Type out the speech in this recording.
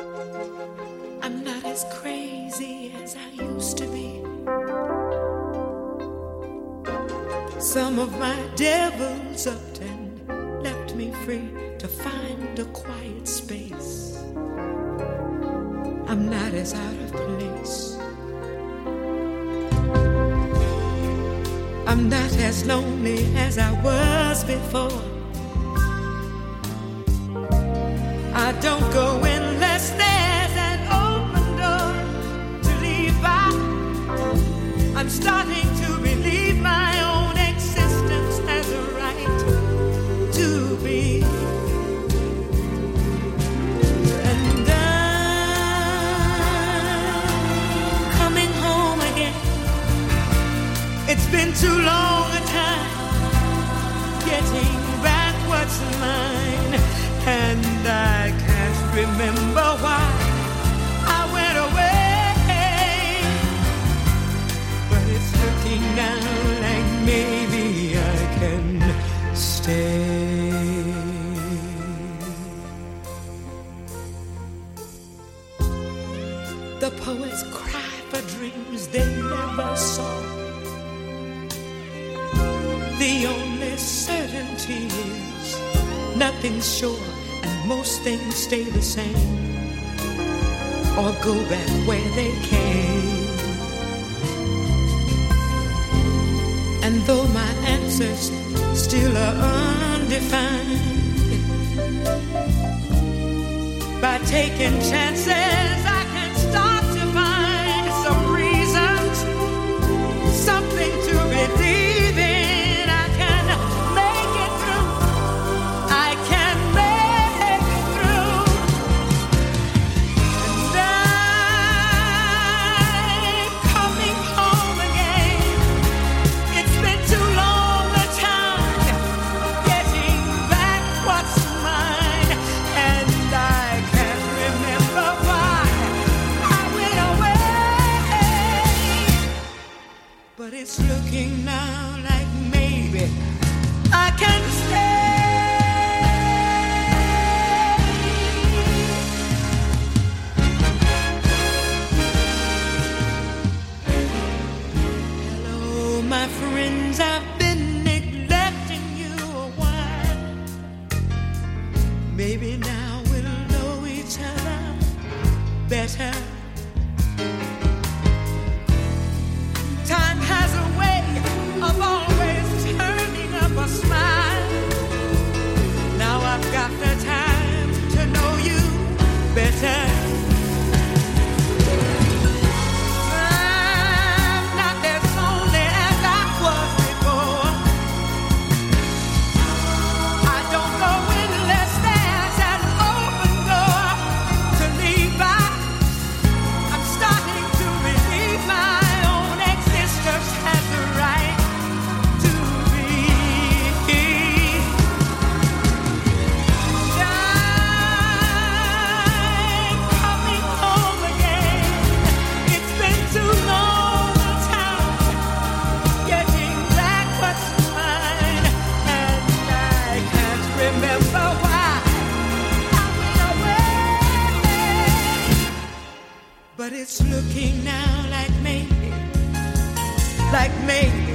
I'm not as crazy as I used to be. Some of my devils upped and left me free to find a quiet space. I'm not as out of place. I'm not as lonely as I was before. I don't go unless there's an open door to leave by. I'm starting to believe my own existence has a right to be. And I'm coming home again. It's been too long a time getting back what's mine. And I can't remember why I went away. But it's looking now like maybe I can stay. The poets cry for dreams they never saw. The only certainty is nothing's sure, and most things stay the same or go back where they came. And though my answers still are undefined, by taking chances I can start to find some reasons, something to believe in. But it's looking now like maybe I can stay. Hello, my friends, I've been neglecting you a while. Maybe now we'll know each other better. Time has a way of always turning up a smile. Now I've got the time to know you better. I'm not as lonely as I was before. I don't go unless there's an open door to leave by. I'm starting to believe my has the right to be. I'm coming home again. It's been too long a time getting back what's mine, and I can't remember why I went away. But it's looking now like maybe